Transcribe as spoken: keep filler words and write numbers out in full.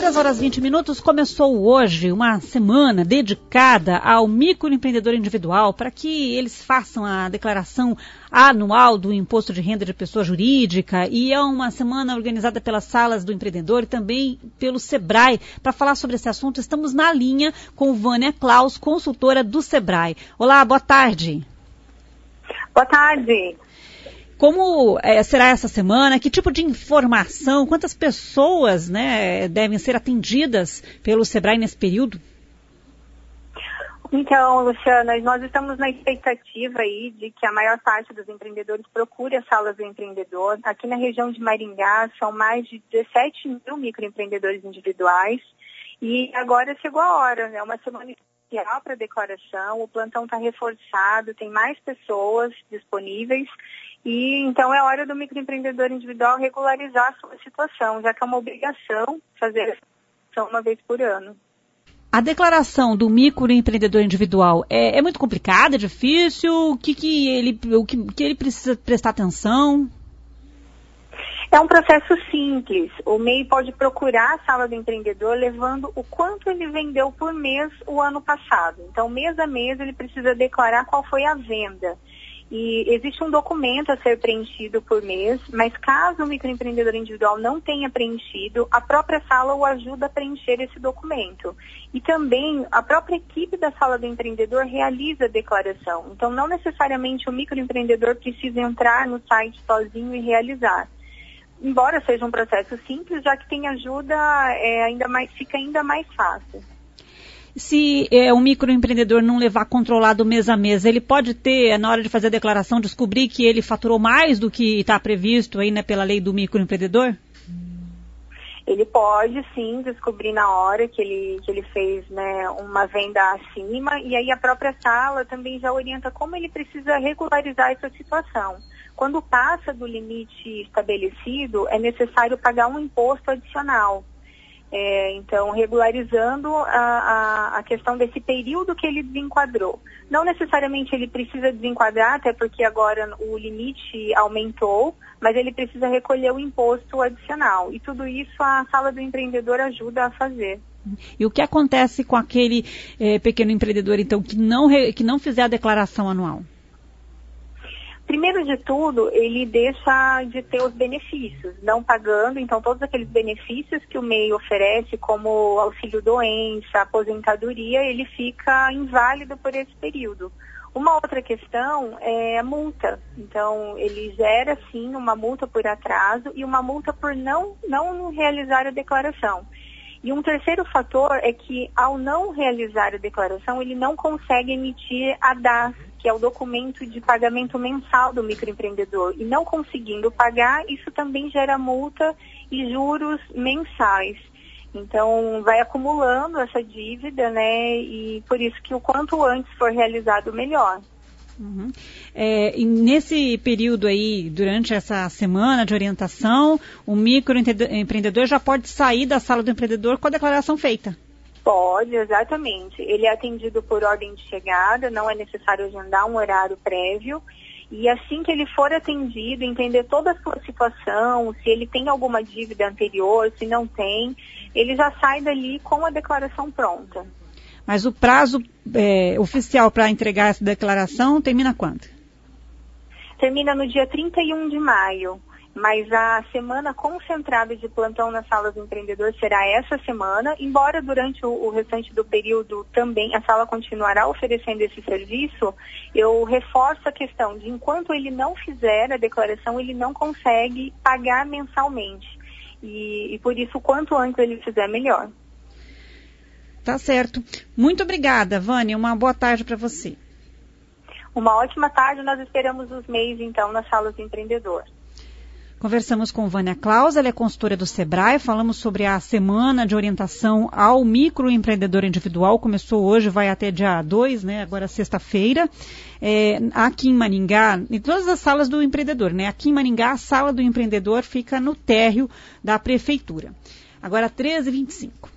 três horas e vinte minutos, começou hoje uma semana dedicada ao microempreendedor individual para que eles façam a declaração anual do Imposto de Renda de Pessoa Jurídica, e é uma semana organizada pelas Salas do Empreendedor e também pelo Sebrae. Para falar sobre esse assunto, estamos na linha com Vânia Klaus, consultora do Sebrae. Olá, boa tarde. Boa tarde. Como é, será essa semana? Que tipo de informação, quantas pessoas, né, devem ser atendidas pelo Sebrae nesse período? Então, Luciana, nós estamos na expectativa aí de que a maior parte dos empreendedores procure as salas do empreendedor. Aqui na região de Maringá são mais de dezessete mil microempreendedores individuais e agora chegou a hora, é uma semana especial para declaração, o plantão está reforçado, tem mais pessoas disponíveis. E então é hora do microempreendedor individual regularizar a sua situação, já que é uma obrigação fazer essa declaração uma vez por ano. A declaração do microempreendedor individual é, é muito complicada, é difícil? O que, que, ele, o que, que ele precisa prestar atenção? É um processo simples. O M E I pode procurar a sala do empreendedor levando o quanto ele vendeu por mês o ano passado. Então, mês a mês, ele precisa declarar qual foi a venda. E existe um documento a ser preenchido por mês, mas caso o microempreendedor individual não tenha preenchido, a própria sala o ajuda a preencher esse documento. E também a própria equipe da sala do empreendedor realiza a declaração. Então, não necessariamente o microempreendedor precisa entrar no site sozinho e realizar. Embora seja um processo simples, já que tem ajuda, é, ainda mais, fica ainda mais fácil. Se é, o microempreendedor não levar controlado mês a mês, ele pode ter, na hora de fazer a declaração, descobrir que ele faturou mais do que está previsto aí, né, pela lei do microempreendedor? Ele pode, sim, descobrir na hora que ele, que ele fez, né, uma venda acima, e aí a própria sala também já orienta como ele precisa regularizar essa situação. Quando passa do limite estabelecido, é necessário pagar um imposto adicional. É, então, regularizando a, a, a questão desse período que ele desenquadrou. Não necessariamente ele precisa desenquadrar, até porque agora o limite aumentou, mas ele precisa recolher o imposto adicional. E tudo isso a sala do empreendedor ajuda a fazer. E o que acontece com aquele é, pequeno empreendedor, então, que não, re, que não fizer a declaração anual? Primeiro de tudo, ele deixa de ter os benefícios, não pagando, então todos aqueles benefícios que o M E I oferece, como auxílio-doença, aposentadoria, ele fica inválido por esse período. Uma outra questão é a multa, então ele gera sim uma multa por atraso e uma multa por não, não realizar a declaração. E um terceiro fator é que ao não realizar a declaração, ele não consegue emitir a D A S, que é o documento de pagamento mensal do microempreendedor. E não conseguindo pagar, isso também gera multa e juros mensais. Então, vai acumulando essa dívida, né? E por isso que o quanto antes for realizado, melhor. Uhum. É, e nesse período aí, durante essa semana de orientação, o microempreendedor já pode sair da sala do empreendedor com a declaração feita? Pode, exatamente. Ele é atendido por ordem de chegada, não é necessário agendar um horário prévio. E assim que ele for atendido, entender toda a sua situação, se ele tem alguma dívida anterior, se não tem, ele já sai dali com a declaração pronta. Mas o prazo é, oficial para entregar essa declaração termina quando? Termina no dia trinta e um de maio. Mas a semana concentrada de plantão nas salas do empreendedor será essa semana, embora durante o, o restante do período também a sala continuará oferecendo esse serviço. Eu reforço a questão de enquanto ele não fizer a declaração, ele não consegue pagar mensalmente. E, e por isso, quanto antes ele fizer, melhor. Tá certo. Muito obrigada, Vânia. Uma boa tarde para você. Uma ótima tarde. Nós esperamos os M E Is, então, nas salas do empreendedor. Conversamos com Vânia Klaus, ela é consultora do Sebrae, falamos sobre a semana de orientação ao microempreendedor individual, começou hoje, vai até dia dois, né, agora sexta-feira, é, aqui em Maringá, em todas as salas do empreendedor, né, aqui em Maringá a sala do empreendedor fica no térreo da prefeitura. Agora treze e vinte e cinco.